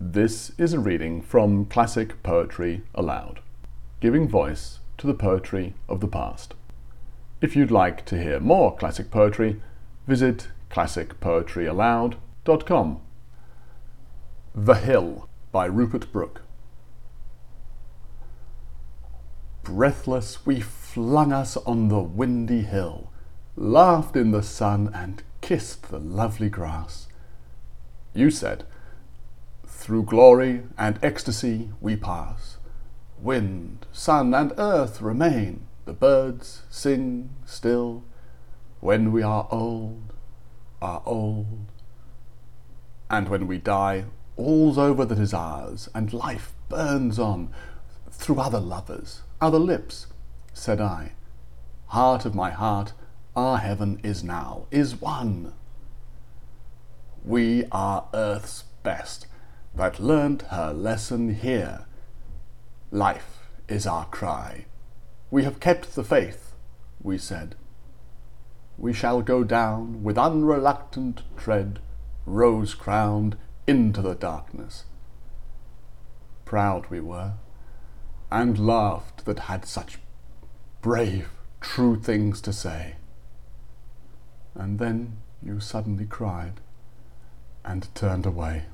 This is a reading from Classic Poetry Aloud, giving voice to the poetry of the past. If you'd like to hear more classic poetry, visit classicpoetryaloud.com. The Hill by Rupert Brooke. Breathless we flung us on the windy hill, laughed in the sun and kissed the lovely grass. You said, "Through glory and ecstasy we pass. Wind, sun, and earth remain, the birds sing still. When we are old, and when we die, all's over that is ours, and life burns on, through other lovers, other lips," said I. "Heart of my heart, our heaven is now, is won. We are earth's best, that learnt her lesson here. Life is our cry. We have kept the faith," we said. "We shall go down with unreluctant tread, rose-crowned, into the darkness." Proud we were, and laughed that had such brave, true things to say. And then you suddenly cried and turned away.